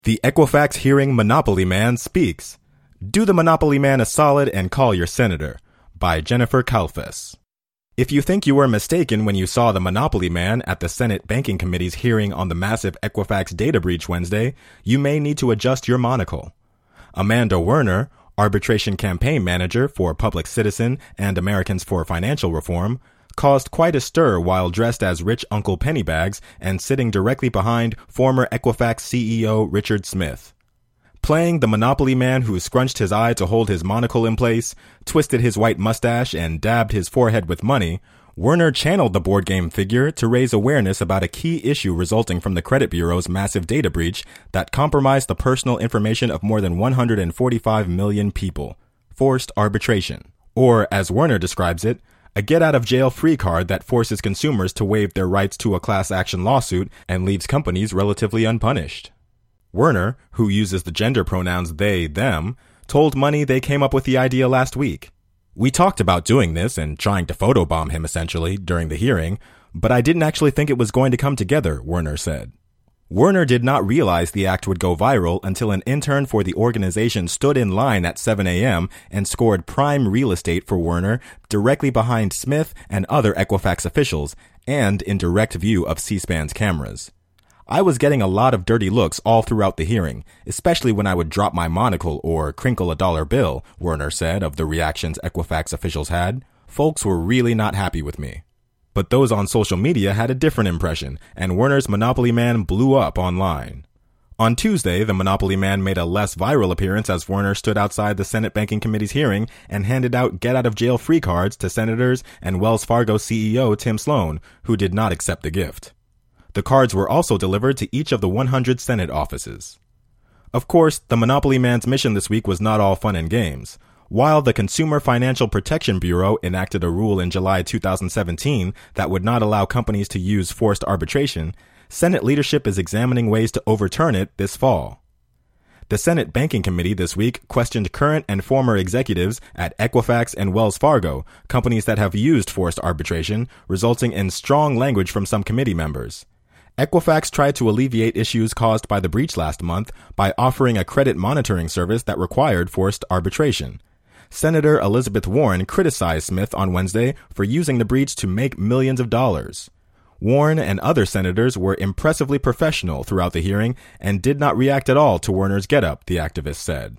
The Equifax hearing Monopoly Man speaks. Do the Monopoly Man a solid and call your senator. By Jennifer Kalfas. If you think you were mistaken when you saw the Monopoly Man at the Senate Banking Committee's hearing on the massive Equifax data breach Wednesday, you may need to adjust your monocle. Amanda Werner, arbitration campaign manager for Public Citizen and Americans for Financial Reform, caused quite a stir while dressed as rich Uncle Pennybags and sitting directly behind former Equifax CEO Richard Smith. Playing the Monopoly Man who scrunched his eye to hold his monocle in place, twisted his white mustache, and dabbed his forehead with money, Werner channeled the board game figure to raise awareness about a key issue resulting from the credit bureau's massive data breach that compromised the personal information of more than 145 million people. Forced arbitration. Or, as Werner describes it, a get-out-of-jail-free card that forces consumers to waive their rights to a class-action lawsuit and leaves companies relatively unpunished. Werner, who uses the gender pronouns they, them, told Money they came up with the idea last week. We talked about doing this and trying to photobomb him, essentially, during the hearing, but I didn't actually think it was going to come together, Werner said. Werner did not realize the act would go viral until an intern for the organization stood in line at 7 a.m. and scored prime real estate for Werner directly behind Smith and other Equifax officials and in direct view of C-SPAN's cameras. I was getting a lot of dirty looks all throughout the hearing, especially when I would drop my monocle or crinkle a dollar bill, Werner said of the reactions Equifax officials had. Folks were really not happy with me. But those on social media had a different impression, and Werner's Monopoly Man blew up online. On Tuesday, the Monopoly Man made a less viral appearance as Werner stood outside the Senate Banking Committee's hearing and handed out get-out-of-jail-free cards to senators and Wells Fargo CEO Tim Sloan, who did not accept the gift. The cards were also delivered to each of the 100 Senate offices. Of course, the Monopoly Man's mission this week was not all fun and games. While the Consumer Financial Protection Bureau enacted a rule in July 2017 that would not allow companies to use forced arbitration, Senate leadership is examining ways to overturn it this fall. The Senate Banking Committee this week questioned current and former executives at Equifax and Wells Fargo, companies that have used forced arbitration, resulting in strong language from some committee members. Equifax tried to alleviate issues caused by the breach last month by offering a credit monitoring service that required forced arbitration. Senator Elizabeth Warren criticized Smith on Wednesday for using the breach to make millions of dollars. Warren and other senators were impressively professional throughout the hearing and did not react at all to Werner's getup, the activist said.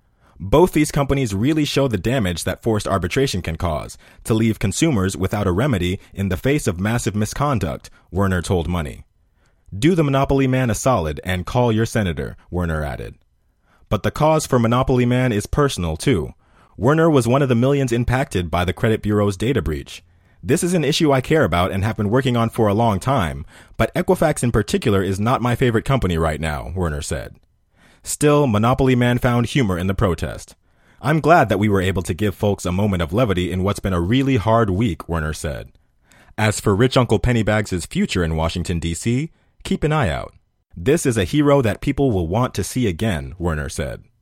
Both these companies really show the damage that forced arbitration can cause, to leave consumers without a remedy in the face of massive misconduct, Werner told Money. Do the Monopoly Man a solid and call your senator, Werner added. But the cause for Monopoly Man is personal, too. Werner was one of the millions impacted by the credit bureau's data breach. This is an issue I care about and have been working on for a long time, but Equifax in particular is not my favorite company right now, Werner said. Still, Monopoly Man found humor in the protest. I'm glad that we were able to give folks a moment of levity in what's been a really hard week, Werner said. As for rich Uncle Pennybags' future in Washington, D.C., keep an eye out. This is a hero that people will want to see again, Werner said.